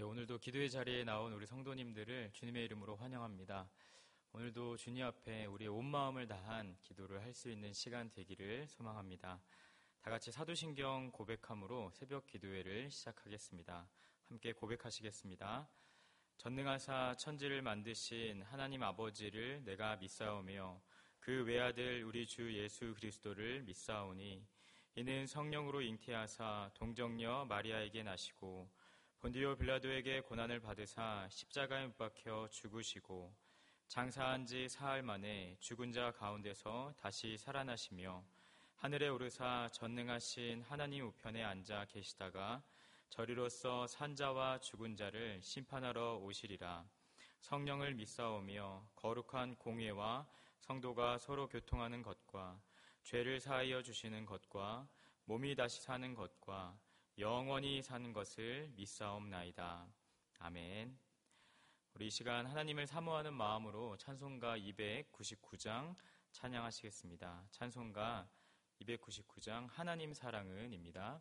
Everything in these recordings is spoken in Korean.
오늘도 기도의 자리에 나온 우리 성도님들을 주님의 이름으로 환영합니다. 오늘도 주님 앞에 우리의 온 마음을 다한 기도를 할 수 있는 시간 되기를 소망합니다. 다 같이 사도신경 고백함으로 새벽 기도회를 시작하겠습니다. 함께 고백하시겠습니다. 전능하사 천지를 만드신 하나님 아버지를 내가 믿사오며 그 외아들 우리 주 예수 그리스도를 믿사오니 이는 성령으로 잉태하사 동정녀 마리아에게 나시고 본디오 빌라도에게 고난을 받으사 십자가에 못 박혀 죽으시고 장사한 지 사흘 만에 죽은 자 가운데서 다시 살아나시며 하늘에 오르사 전능하신 하나님 우편에 앉아 계시다가 저리로서 산자와 죽은 자를 심판하러 오시리라. 성령을 믿사오며 거룩한 공예와 성도가 서로 교통하는 것과 죄를 사하여 주시는 것과 몸이 다시 사는 것과 영원히 사는 것을 믿사옵나이다. 아멘. 우리 이 시간 하나님을 사모하는 마음으로 찬송가 299장 찬양하시겠습니다. 찬송가 299장 하나님 사랑은입니다.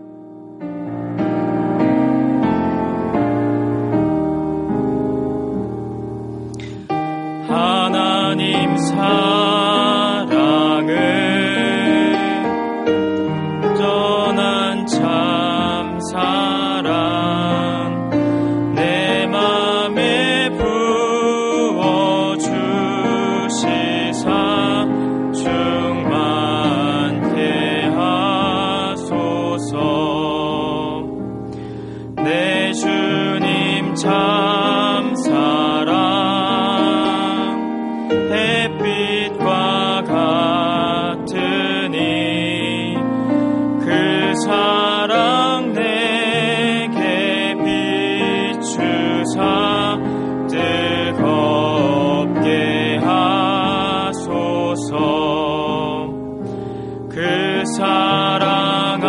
하나님 사랑은 떠난 참 사랑 내 맘에 부어주시사 충만케 하소서. 내 주님 참 사랑 햇빛과 같으니 그 사랑 내게 비추사 뜨겁게 하소서. 그 사랑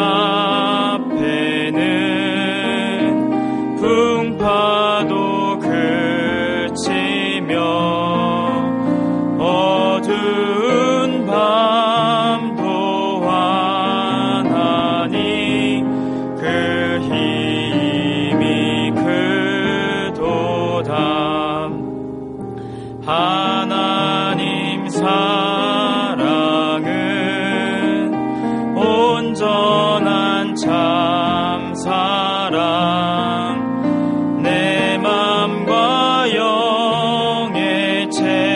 앞에는 풍파도 그치며 어두운 밤도 환하니 그 힘이 크도다. 하나님 사랑은 온전한 참 사랑 내 맘과 영에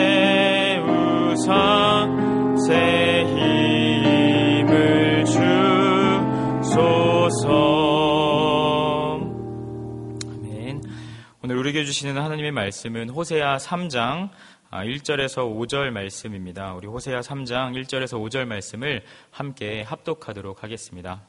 채우사 새 힘을 주소서. 아멘. 오늘 우리에게 주시는 하나님의 말씀은 호세아 3장 1절에서 5절 말씀입니다. 우리 호세아 3장 1절에서 5절 말씀을 함께 합독하도록 하겠습니다.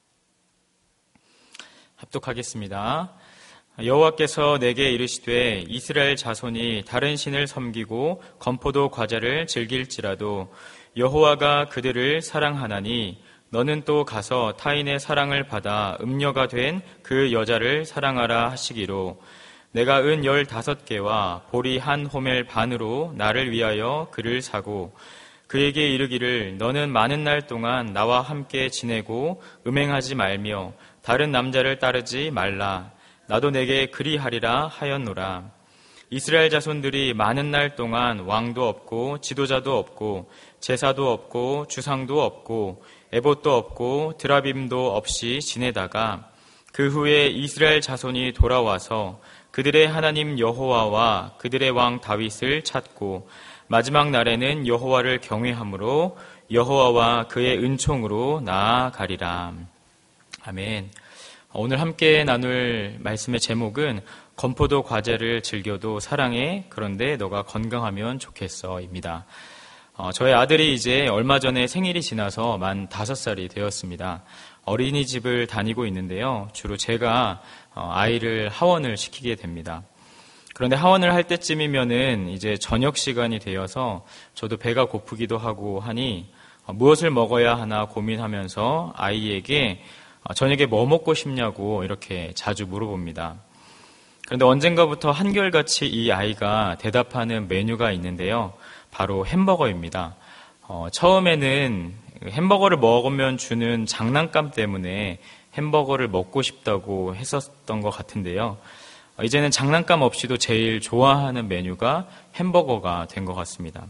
합독하겠습니다. 여호와께서 내게 이르시되 이스라엘 자손이 다른 신을 섬기고 건포도 과자를 즐길지라도 여호와가 그들을 사랑하나니 너는 또 가서 타인의 사랑을 받아 음녀가 된 그 여자를 사랑하라 하시기로 내가 은 15개와 보리 한 호멜 반으로 나를 위하여 그를 사고 그에게 이르기를 너는 많은 날 동안 나와 함께 지내고 음행하지 말며 다른 남자를 따르지 말라. 나도 내게 그리하리라 하였노라. 이스라엘 자손들이 많은 날 동안 왕도 없고 지도자도 없고 제사도 없고 주상도 없고 에봇도 없고 드라빔도 없이 지내다가 그 후에 이스라엘 자손이 돌아와서 그들의 하나님 여호와와 그들의 왕 다윗을 찾고 마지막 날에는 여호와를 경외함으로 여호와와 그의 은총으로 나아가리라. 아멘. 오늘 함께 나눌 말씀의 제목은 건포도 과제를 즐겨도 사랑해 그런데 너가 건강하면 좋겠어입니다. 저희 아들이 이제 얼마 전에 생일이 지나서 만 5살이 되었습니다. 어린이집을 다니고 있는데요. 주로 제가 아이를 하원을 시키게 됩니다. 그런데 하원을 할 때쯤이면은 이제 저녁 시간이 되어서 저도 배가 고프기도 하고 하니 무엇을 먹어야 하나 고민하면서 아이에게 저녁에 뭐 먹고 싶냐고 이렇게 자주 물어봅니다. 그런데 언젠가부터 한결같이 이 아이가 대답하는 메뉴가 있는데요. 바로 햄버거입니다. 처음에는 햄버거를 먹으면 주는 장난감 때문에 햄버거를 먹고 싶다고 했었던 것 같은데요. 이제는 장난감 없이도 제일 좋아하는 메뉴가 햄버거가 된 것 같습니다.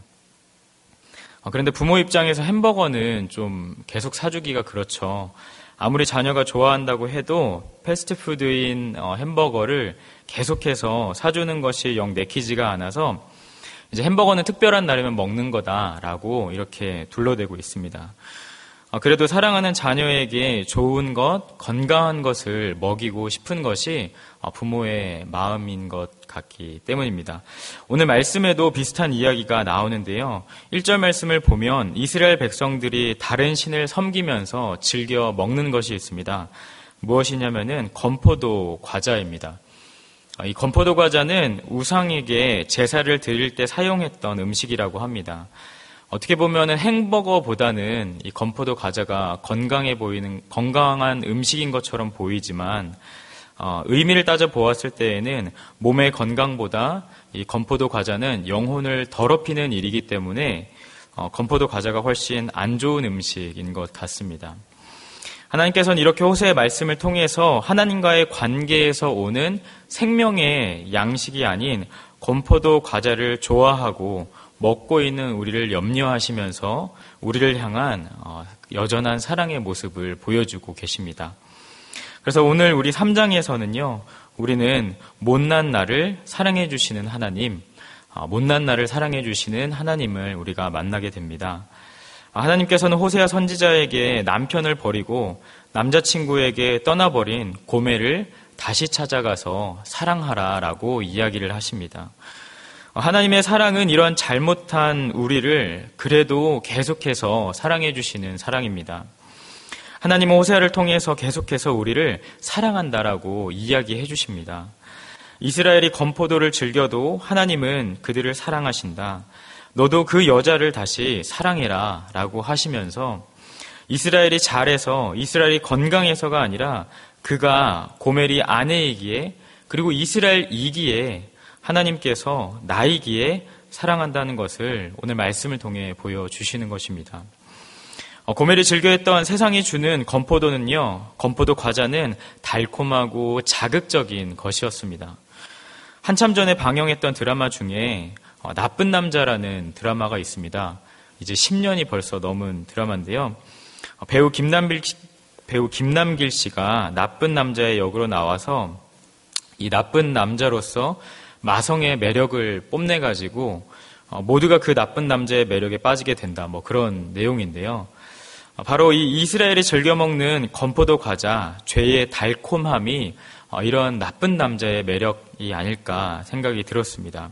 그런데 부모 입장에서 햄버거는 좀 계속 사주기가 그렇죠. 아무리 자녀가 좋아한다고 해도 패스트푸드인 햄버거를 계속해서 사주는 것이 영 내키지가 않아서 이제 햄버거는 특별한 날이면 먹는 거다라고 이렇게 둘러대고 있습니다. 그래도 사랑하는 자녀에게 좋은 것, 건강한 것을 먹이고 싶은 것이 부모의 마음인 것 같기 때문입니다. 오늘 말씀에도 비슷한 이야기가 나오는데요. 1절 말씀을 보면 이스라엘 백성들이 다른 신을 섬기면서 즐겨 먹는 것이 있습니다. 무엇이냐면은 건포도 과자입니다. 이 건포도 과자는 우상에게 제사를 드릴 때 사용했던 음식이라고 합니다. 어떻게 보면은 햄버거보다는 이 건포도 과자가 건강해 보이는 건강한 음식인 것처럼 보이지만 의미를 따져 보았을 때에는 몸의 건강보다 이 건포도 과자는 영혼을 더럽히는 일이기 때문에 건포도 과자가 훨씬 안 좋은 음식인 것 같습니다. 하나님께서는 이렇게 호세의 말씀을 통해서 하나님과의 관계에서 오는 생명의 양식이 아닌 건포도 과자를 좋아하고 먹고 있는 우리를 염려하시면서 우리를 향한 여전한 사랑의 모습을 보여주고 계십니다. 그래서 오늘 우리 3장에서는요, 우리는 못난 나를 사랑해 주시는 하나님, 못난 나를 사랑해 주시는 하나님을 우리가 만나게 됩니다. 하나님께서는 호세아 선지자에게 남편을 버리고 남자친구에게 떠나버린 고멜을 다시 찾아가서 사랑하라라고 이야기를 하십니다. 하나님의 사랑은 이런 잘못한 우리를 그래도 계속해서 사랑해 주시는 사랑입니다. 하나님은 호세아를 통해서 계속해서 우리를 사랑한다라고 이야기해 주십니다. 이스라엘이 건포도를 즐겨도 하나님은 그들을 사랑하신다. 너도 그 여자를 다시 사랑해라 라고 하시면서 이스라엘이 잘해서 이스라엘이 건강해서가 아니라 그가 고멜이 아내이기에 그리고 이스라엘이기에 하나님께서 나이기에 사랑한다는 것을 오늘 말씀을 통해 보여주시는 것입니다. 고멜이 즐겨했던 세상이 주는 건포도는요, 건포도 과자는 달콤하고 자극적인 것이었습니다. 한참 전에 방영했던 드라마 중에 나쁜 남자라는 드라마가 있습니다. 이제 10년이 벌써 넘은 드라마인데요. 배우 김남길 씨가 나쁜 남자의 역으로 나와서 이 나쁜 남자로서 마성의 매력을 뽐내가지고 모두가 그 나쁜 남자의 매력에 빠지게 된다. 그런 내용인데요. 바로 이 이스라엘이 즐겨 먹는 건포도 과자, 죄의 달콤함이 이런 나쁜 남자의 매력이 아닐까 생각이 들었습니다.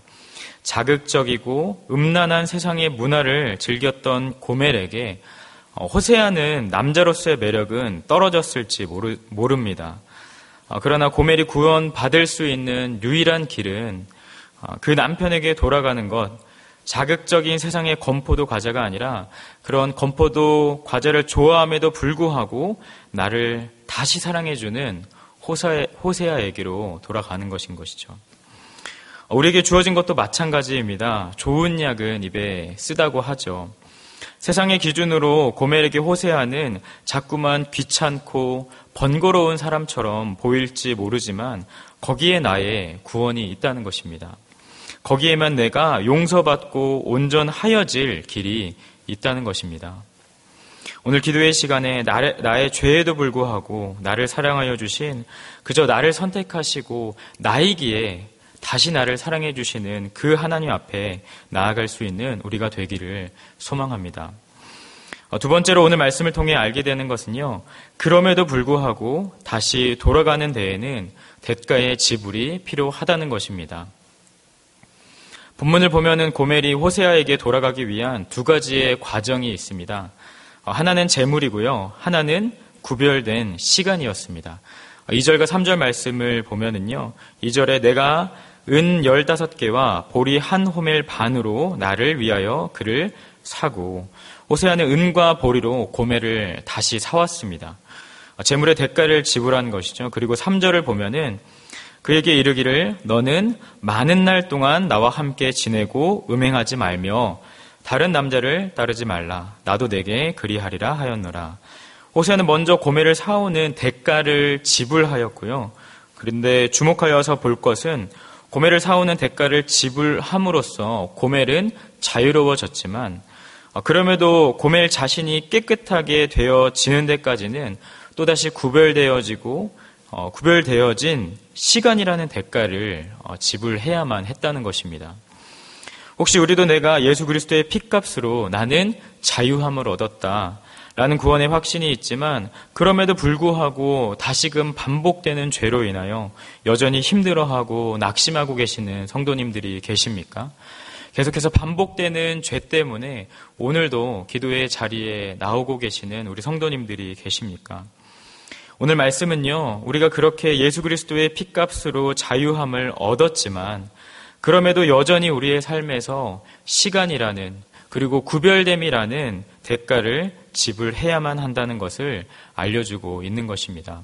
자극적이고 음란한 세상의 문화를 즐겼던 고멜에게 호세아는 남자로서의 매력은 떨어졌을지 모릅니다. 그러나 고멜이 구원받을 수 있는 유일한 길은 그 남편에게 돌아가는 것, 자극적인 세상의 건포도 과자가 아니라 그런 건포도 과자를 좋아함에도 불구하고 나를 다시 사랑해주는 호세아에게로 돌아가는 것인 것이죠. 우리에게 주어진 것도 마찬가지입니다. 좋은 약은 입에 쓰다고 하죠. 세상의 기준으로 고멜에게 호세아는 자꾸만 귀찮고 번거로운 사람처럼 보일지 모르지만 거기에 나의 구원이 있다는 것입니다. 거기에만 내가 용서받고 온전하여질 길이 있다는 것입니다. 오늘 기도의 시간에 나의 죄에도 불구하고 나를 사랑하여 주신 그저 나를 선택하시고 나이기에 다시 나를 사랑해 주시는 그 하나님 앞에 나아갈 수 있는 우리가 되기를 소망합니다. 두 번째로 오늘 말씀을 통해 알게 되는 것은요, 그럼에도 불구하고 다시 돌아가는 데에는 대가의 지불이 필요하다는 것입니다. 본문을 보면은 고멜이 호세아에게 돌아가기 위한 두 가지의 과정이 있습니다. 하나는 재물이고요, 하나는 구별된 시간이었습니다. 2절과 3절 말씀을 보면은요, 2절에 내가 은 15개와 보리 한 호멜 반으로 나를 위하여 그를 사고, 호세아는 은과 보리로 고멜을 다시 사왔습니다. 재물의 대가를 지불한 것이죠. 그리고 3절을 보면은 그에게 이르기를 너는 많은 날 동안 나와 함께 지내고 음행하지 말며 다른 남자를 따르지 말라. 나도 내게 그리하리라 하였노라. 호세아는 먼저 고멜을 사오는 대가를 지불하였고요. 그런데 주목하여서 볼 것은 고멜을 사오는 대가를 지불함으로써 고멜은 자유로워졌지만 그럼에도 고멜 자신이 깨끗하게 되어지는 데까지는 또다시 구별되어진 시간이라는 대가를 지불해야만 했다는 것입니다. 혹시 우리도 내가 예수 그리스도의 핏값으로 나는 자유함을 얻었다라는 구원의 확신이 있지만 그럼에도 불구하고 다시금 반복되는 죄로 인하여 여전히 힘들어하고 낙심하고 계시는 성도님들이 계십니까? 계속해서 반복되는 죄 때문에 오늘도 기도의 자리에 나오고 계시는 우리 성도님들이 계십니까? 오늘 말씀은요, 우리가 그렇게 예수 그리스도의 핏값으로 자유함을 얻었지만 그럼에도 여전히 우리의 삶에서 시간이라는 그리고 구별됨이라는 대가를 지불해야만 한다는 것을 알려주고 있는 것입니다.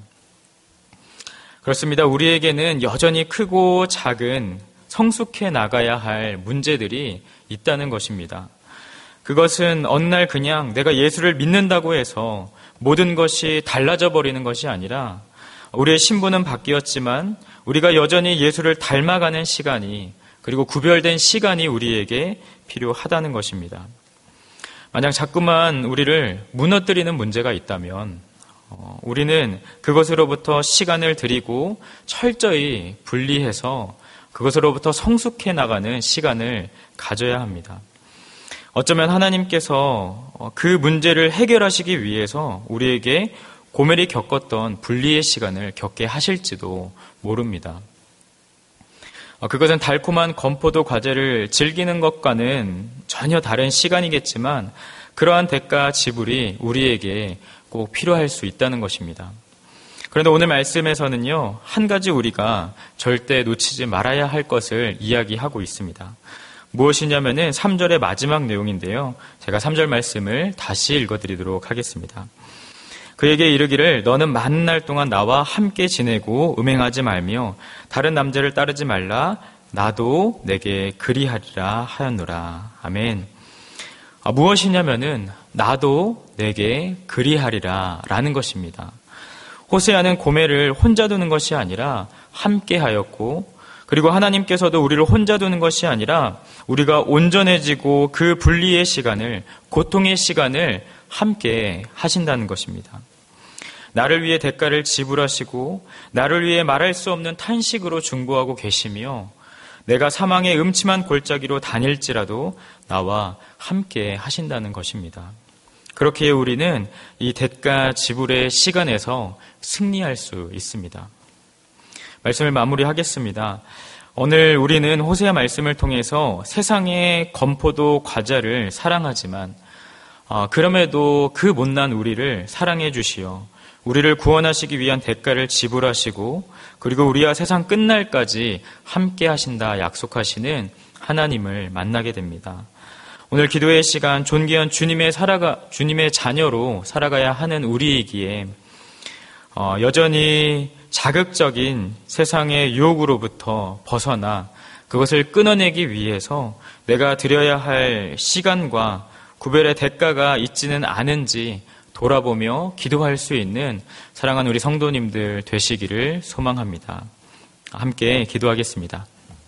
그렇습니다. 우리에게는 여전히 크고 작은 성숙해 나가야 할 문제들이 있다는 것입니다. 그것은 어느 날 그냥 내가 예수를 믿는다고 해서 모든 것이 달라져 버리는 것이 아니라 우리의 신분은 바뀌었지만 우리가 여전히 예수를 닮아가는 시간이 그리고 구별된 시간이 우리에게 필요하다는 것입니다. 만약 자꾸만 우리를 무너뜨리는 문제가 있다면 우리는 그것으로부터 시간을 들이고 철저히 분리해서 그것으로부터 성숙해 나가는 시간을 가져야 합니다. 어쩌면 하나님께서 그 문제를 해결하시기 위해서 우리에게 고멜이 겪었던 분리의 시간을 겪게 하실지도 모릅니다. 그것은 달콤한 건포도 과제를 즐기는 것과는 전혀 다른 시간이겠지만 그러한 대가 지불이 우리에게 꼭 필요할 수 있다는 것입니다. 그런데 오늘 말씀에서는요, 한 가지 우리가 절대 놓치지 말아야 할 것을 이야기하고 있습니다. 무엇이냐면은 3절의 마지막 내용인데요. 제가 3절 말씀을 다시 읽어드리도록 하겠습니다. 그에게 이르기를 너는 많은 날 동안 나와 함께 지내고 음행하지 말며 다른 남자를 따르지 말라. 나도 내게 그리하리라 하였노라. 아멘. 무엇이냐면은 나도 내게 그리하리라 라는 것입니다. 호세아는 고멜을 혼자 두는 것이 아니라 함께 하였고 그리고 하나님께서도 우리를 혼자 두는 것이 아니라 우리가 온전해지고 그 분리의 시간을, 고통의 시간을 함께 하신다는 것입니다. 나를 위해 대가를 지불하시고 나를 위해 말할 수 없는 탄식으로 중보하고 계시며 내가 사망의 음침한 골짜기로 다닐지라도 나와 함께 하신다는 것입니다. 그렇기에 우리는 이 대가 지불의 시간에서 승리할 수 있습니다. 말씀을 마무리하겠습니다. 오늘 우리는 호세아 말씀을 통해서 세상의 건포도 과자를 사랑하지만 그럼에도 그 못난 우리를 사랑해 주시어 우리를 구원하시기 위한 대가를 지불하시고 그리고 우리와 세상 끝날까지 함께 하신다 약속하시는 하나님을 만나게 됩니다. 오늘 기도의 시간 존귀한 주님의 자녀로 살아가야 하는 우리이기에 여전히 자극적인 세상의 유혹으로부터 벗어나 그것을 끊어내기 위해서 내가 드려야 할 시간과 구별의 대가가 있지는 않은지 돌아보며 기도할 수 있는 사랑하는 우리 성도님들 되시기를 소망합니다. 함께 기도하겠습니다.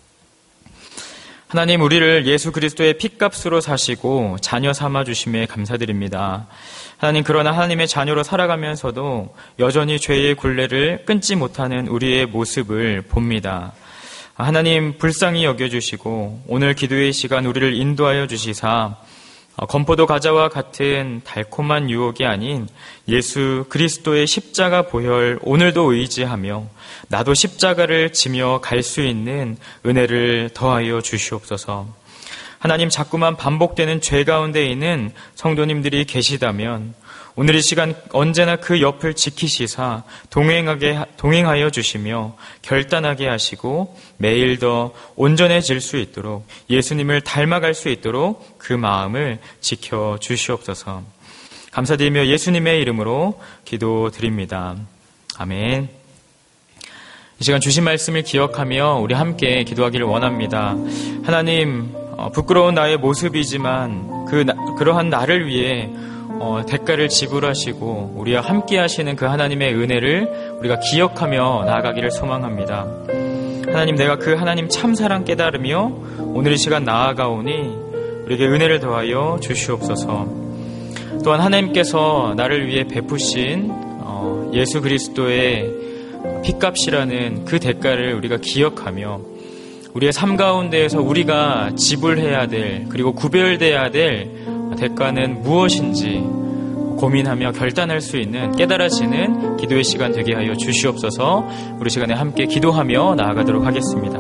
하나님, 우리를 예수 그리스도의 핏값으로 사시고 자녀 삼아주심에 감사드립니다. 하나님, 그러나 하나님의 자녀로 살아가면서도 여전히 죄의 굴레를 끊지 못하는 우리의 모습을 봅니다. 하나님, 불쌍히 여겨주시고 오늘 기도의 시간 우리를 인도하여 주시사 건포도 과자와 같은 달콤한 유혹이 아닌 예수 그리스도의 십자가 보혈 오늘도 의지하며 나도 십자가를 지며 갈 수 있는 은혜를 더하여 주시옵소서. 하나님, 자꾸만 반복되는 죄 가운데 있는 성도님들이 계시다면 오늘 이 시간 언제나 그 옆을 지키시사 동행하여 주시며 결단하게 하시고 매일 더 온전해질 수 있도록 예수님을 닮아갈 수 있도록 그 마음을 지켜 주시옵소서. 감사드리며 예수님의 이름으로 기도드립니다. 아멘. 이 시간 주신 말씀을 기억하며 우리 함께 기도하기를 원합니다. 하나님, 부끄러운 나의 모습이지만 그러한 나를 위해 대가를 지불하시고 우리와 함께 하시는 그 하나님의 은혜를 우리가 기억하며 나아가기를 소망합니다. 하나님, 내가 그 하나님 참사랑 깨달으며 오늘 이 시간 나아가오니 우리에게 은혜를 더하여 주시옵소서. 또한 하나님께서 나를 위해 베푸신 예수 그리스도의 핏값이라는 그 대가를 우리가 기억하며 우리의 삶 가운데에서 우리가 지불해야 될, 그리고 구별돼야 될 대가는 무엇인지 고민하며 결단할 수 있는 깨달아지는 기도의 시간 되게 하여 주시옵소서. 우리 시간에 함께 기도하며 나아가도록 하겠습니다.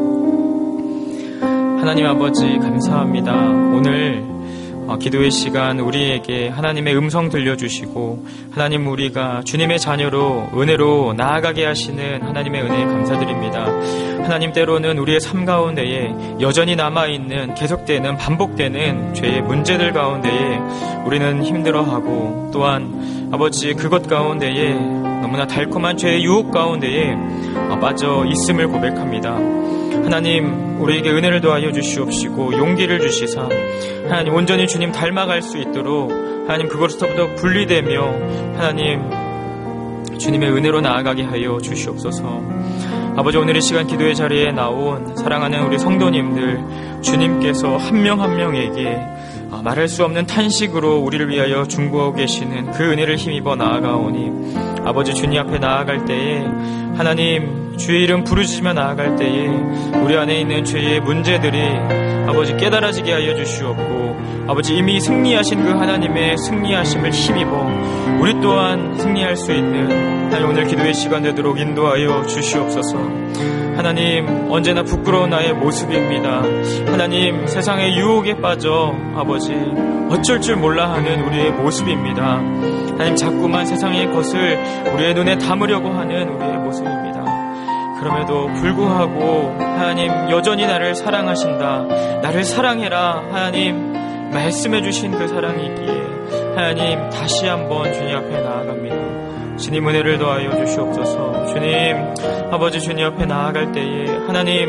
하나님 아버지, 감사합니다. 오늘 기도의 시간 우리에게 하나님의 음성 들려주시고 하나님, 우리가 주님의 자녀로 은혜로 나아가게 하시는 하나님의 은혜에 감사드립니다. 하나님, 때로는 우리의 삶 가운데에 여전히 남아있는, 계속되는, 반복되는 죄의 문제들 가운데에 우리는 힘들어하고, 또한 아버지, 그것 가운데에 너무나 달콤한 죄의 유혹 가운데에 빠져 있음을 고백합니다. 하나님, 우리에게 은혜를 더하여 주시옵시고 용기를 주시사 하나님, 온전히 주님 닮아갈 수 있도록 하나님, 그것으로부터 분리되며 하나님, 주님의 은혜로 나아가게 하여 주시옵소서. 아버지, 오늘 이 시간 기도의 자리에 나온 사랑하는 우리 성도님들, 주님께서 한 명 한 명에게 말할 수 없는 탄식으로 우리를 위하여 중보하고 계시는 그 은혜를 힘입어 나아가오니 아버지, 주님 앞에 나아갈 때에 하나님, 주의 이름 부르짖으며 나아갈 때에 우리 안에 있는 죄의 문제들이 아버지 깨달아지게 하여 주시옵고, 아버지, 이미 승리하신 그 하나님의 승리하심을 힘입어 우리 또한 승리할 수 있는 하나님, 오늘 기도의 시간 되도록 인도하여 주시옵소서. 하나님, 언제나 부끄러운 나의 모습입니다. 하나님, 세상의 유혹에 빠져 아버지 어쩔 줄 몰라 하는 우리의 모습입니다. 하나님, 자꾸만 세상의 것을 우리의 눈에 담으려고 하는 우리의 모습입니다. 그럼에도 불구하고 하나님, 여전히 나를 사랑하신다, 나를 사랑해라 하나님 말씀해 주신 그 사랑이 있기에 하나님, 다시 한번 주님 앞에 나아갑니다. 주님, 은혜를 더하여 주시옵소서. 주님, 아버지, 주님 앞에 나아갈 때에 하나님,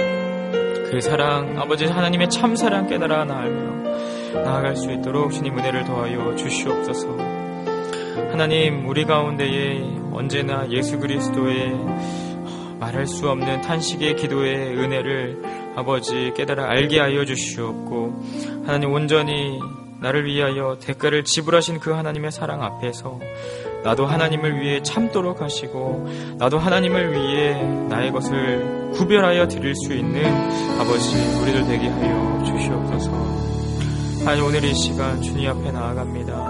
그 사랑, 아버지 하나님의 참사랑 깨달아 나아갈 수 있도록 주님 은혜를 더하여 주시옵소서. 하나님, 우리 가운데에 언제나 예수 그리스도의 말할 수 없는 탄식의 기도의 은혜를 아버지 깨달아 알게 하여 주시옵고, 하나님, 온전히 나를 위하여 대가를 지불하신 그 하나님의 사랑 앞에서 나도 하나님을 위해 참도록 하시고, 나도 하나님을 위해 나의 것을 구별하여 드릴 수 있는 아버지, 우리들 되게 하여 주시옵소서. 하나님, 오늘 이 시간 주님 앞에 나아갑니다.